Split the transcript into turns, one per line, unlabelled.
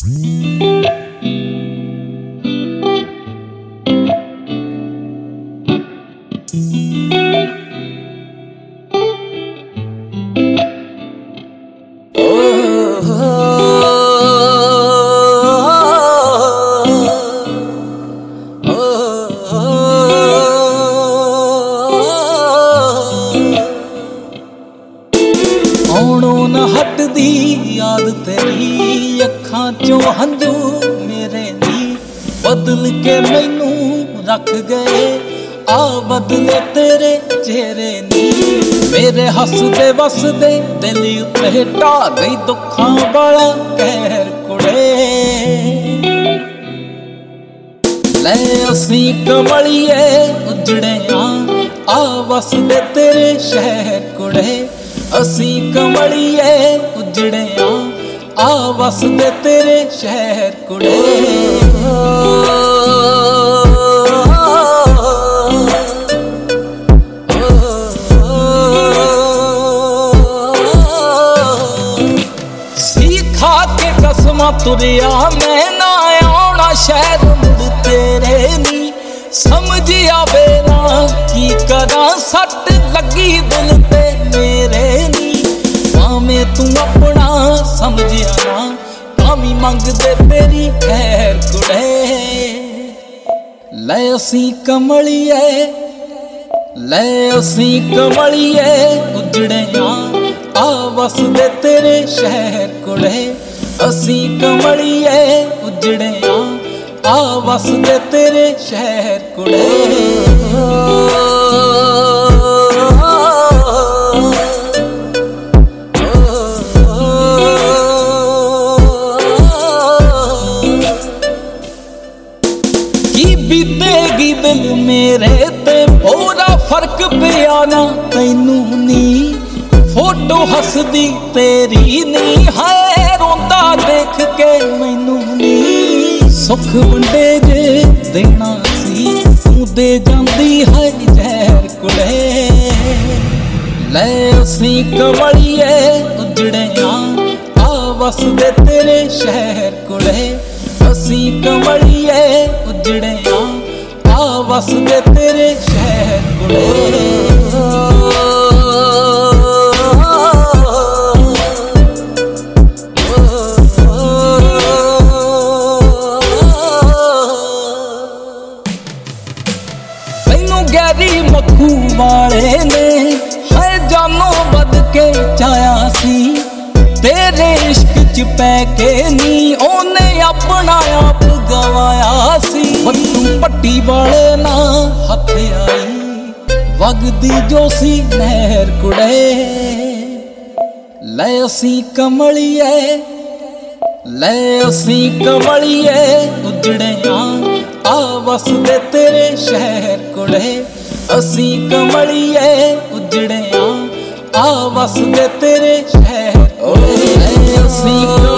ਆਉਣੋਂ ਨਾ ਹਟਦੀ ਯਾਦ ਤੇਰੀ, ਅੱਖਾਂ ਚੋਂ ਹੰਝੂ ਮੇਰੇ ਨੀ ਬਦਲ ਕੇ ਮੈਨੂੰ ਰੱਖ ਗਏ। ਆ ਬਦਲੇ ਤੇਰੇ ਚਿਹਰੇ ਨੀ, ਮੇਰੇ ਹੱਸਦੇ ਵਸਦੇ ਦਿਲ ਉੱਤੇ ਢਾਹ ਗਈ ਦੁੱਖਾਂ ਵਾਲਾ ਕਹਿਰ ਕੁੜੇ। ਲੈ ਅਸੀਂ ਕਮਲੀਏ ਉਜੜੇ ਆ ਵਸਦੇ ਤੇਰੇ ਸ਼ਹਿਰ ਕੁੜੇ। ਅਸੀਂ ਕਮਲੀਏ ਉਜੜੇ ਆ ਵਸਦੇ ਤੇਰੇ ਸ਼ਹਿਰ ਕੁੜੇ। ਸੀ ਖਾ ਕੇ ਕਸਮਾਂ ਤੁਰਿਆ ਮੈਂ ਨਾ ਆਉਣਾ ਸ਼ਾਇਦ ਮੁੜ ਤੇਰੇ ਨੀ। ਸਮਝ ਆਵੇ ਨਾ ਕੀ ਕਰਾਂ, ਸੱਟ ਲੱਗੀ ਦਿਲ ਤੇ ਮੇਰੇ ਨੀ। ਭਾਵੇਂ ਤੂੰ ਆਪਣਾ ਸਮਝਿਆ ਨਾ, ਭਾਵੇਂ ਮੰਗਦੇ ਤੇਰੀ ਖੈਰ ਕੁੜੇ। ਲੈ ਅਸੀਂ ਕਮਲੀਏ, ਲੈ ਅਸੀਂ ਕਮਲੀਏ ਉਜੜੇ ਆ ਵਸਦੇ ਤੇਰੇ ਸ਼ਹਿਰ ਕੁੜੇ। ਅਸੀਂ ਕਮਲੀਏ ਉਜੜੇ ਆ ਵਸਦੇ ਤੇਰੇ ਸ਼ਹਿਰ ਕੁੜੇ। ਕੀ ਬੀਤੇਗੀ ਦਿਲ ਮੇਰੇ ਤੇ ਬੋਰਾ ਫਰਕ ਪਿਆ ਨਾ ਤੈਨੂੰ ਨੀ। ਫੋਟੋ ਹੱਸਦੀ ਤੇਰੀ ਨੀ, ਹਾਏ ਰੋਂਦਾ ਦੇਖ ਕੇ ਮੈਨੂੰ ਨੀ। ਸੁੱਖ ਵੰਡੇ ਜੇ ਦੇਣਾ ਸੀ ਤੂੰ ਦੇ ਜਾਂਦੀ ਹੈ ਜ਼ਹਿਰ ਕੁੜੇ। ਲੈ ਅਸੀਂ ਕਮਲੀਏ ਉਜੜੇ ਆ ਵਸਦੇ ਤੇਰੇ ਸ਼ਹਿਰ ਕੁੜੇ। ਅਸੀਂ ਕਮਲੀਏ ਉਜੜੇ ਆ ਵਸਦੇ ਤੇਰੇ ਸ਼ਹਿਰ ਕੁੜੇ। ਗੈਰੀ ਮੱਖੂ ਵਾਲੇ ਨੇ ਹੈ ਜਾਨੋਂ ਵੱਧ ਕੇ ਚਾਹਿਆ ਸੀ। ਤੇਰੇ ਇਸ਼ਕ ਚ ਪੈ ਕੇ ਨੀ ਉਹਨੇ ਆਪਣਾ ਆਪ ਗਵਾਇਆ ਸੀ। ਬੱਤੂ ਪੱਟੀ ਵਾਲੇ ਨਾ ਹੱਥ ਆਈ ਵਗਦੀ ਜੋ ਸੀ ਨਹਿਰ ਕੁੜੇ। ਲੈ ਅਸੀਂ ਕਮਲੀਏ, ਲੈ ਅਸੀਂ ਕਮਲੀਏ ਉਜੜੇ ਆ ਵਸਦੇ ਤੇਰੇ ਸ਼ਹਿਰ ਕੁੜੇ। ਅਸੀਂ ਕਮਲੀਏ ਉਜੜੇ ਆ ਵਸਦੇ ਤੇਰੇ ਸ਼ਹਿਰ ਕੁੜੇ। ਅਸੀਂ